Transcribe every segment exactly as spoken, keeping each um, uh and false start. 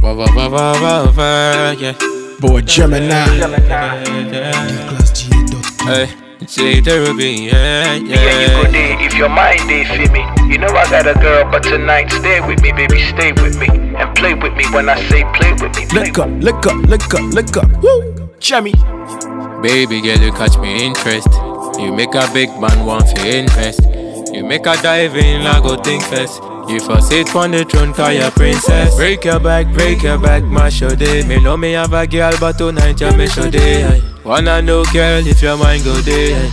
Yeah. Boy Gemini. Hey, say therapy, yeah, yeah. Yeah, you go there if your mind they feel me. You know I got a girl, but tonight stay with me, baby, stay with me and play with me when I say play with me. Play Lick up, lick up, lick up, lick up. Woo, Jemmy. Baby girl, you catch me interest. You make a big man want to invest. You make a dive in, I go think first. You for sit on the throne, call your princess. Break your back, break your back, mash your day. Me know me have a girl, but tonight you make sure day. Wanna know girl, if your mind go there.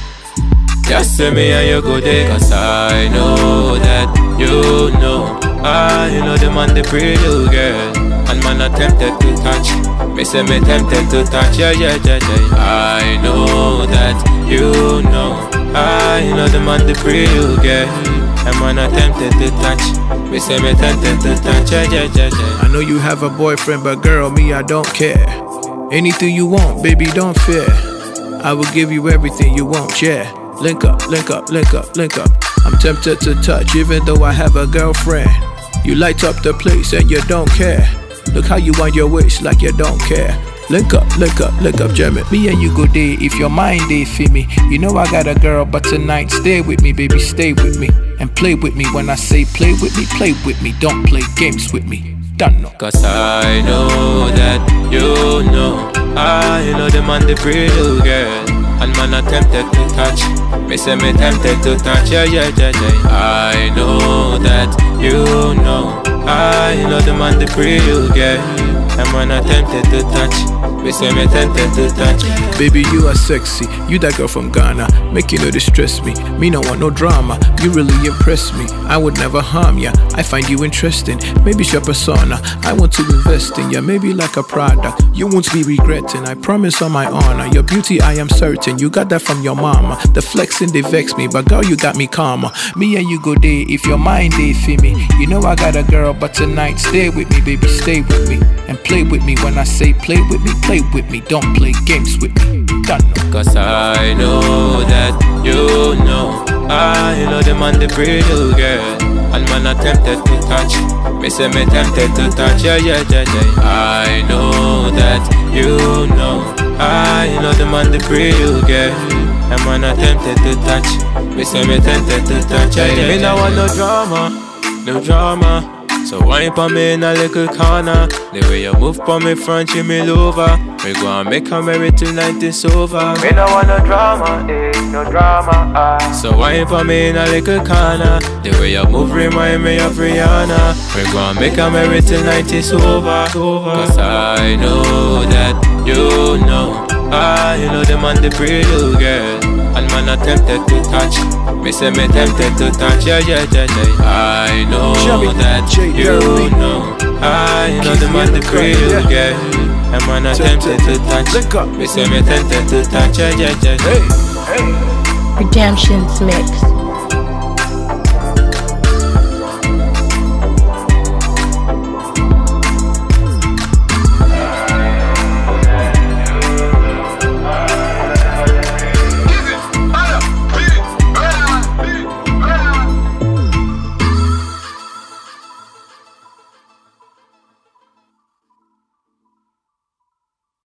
Just say me and you go there. Cause I know that you know. Ah, you know the man, the pretty little girl. And man are tempted to touch. Me say me tempted to touch. Yeah, yeah, yeah, yeah. I know that you know. Ah, you know the man, the pretty little girl. And man are tempted to touch. Me say me tempted to touch. Yeah, yeah, yeah, yeah. I know you have a boyfriend, but girl, me, I don't care. Anything you want, baby, don't fear. I will give you everything you want, yeah. Link up, link up, link up, link up. I'm tempted to touch, even though I have a girlfriend. You light up the place and you don't care. Look how you want your waist like you don't care. Link up, link up, link up, Jemmy. Me and you go there if your mind they feel me. You know I got a girl, but tonight stay with me, baby, stay with me and play with me. When I say play with me, play with me. Don't play games with me. Done no. Cause I know that you know. Ah, you know the man, the pretty little girl. And man are tempted to touch. Me say me tempted to touch. Yeah, yeah, yeah, yeah. I know that you know. Ah, you know the man, the pretty little girl. And man are tempted to touch. Me say me tempted to touch. Baby, you are sexy. You that girl from Ghana. Make you know distress me. Me no want no drama. You really impress me. I would never harm ya. I find you interesting. Maybe it's your persona. I want to invest in ya. Maybe like a product. You won't be regretting. I promise on my honor. Your beauty, I am certain. You got that from your mama. The flexing, they vex me. But girl, you got me calmer. Me and you go there if your mind they feel me. You know I got a girl, but tonight stay with me, baby, stay with me and play with me. When I say play with me, play with me. Don't play games with me. Done. Cause I know that you know. Ah, you know the man, the pretty little girl. And man are tempted to touch. Me say me tempted to touch. Yeah, yeah, yeah, yeah. I know that you know. Ah, you know the man, the pretty little girl. And man are tempted to touch. Me say me tempted to touch. Yeah, yeah, me no want no drama, no drama. So wine pa me in a little corner. The way you move pa me front, you me over. We go and make a merry tonight it's over. Me no want no drama, eh, no drama, ah. So wine pa me in a little corner. The way you move remind me of Rihanna. We go and make a merry tonight it's over, over. Cause I know that you know. Ah, you know the man, the pretty little girl. And man are tempted to touch. Me say me tempted to touch. Yeah, yeah, yeah, yeah. I know that you know. Ah, you know the man, the pretty little girl. And man are tempted to touch. Me say me tempted to touch. Yeah, yeah, yeah, yeah. Hey, hey. Redemption's mix.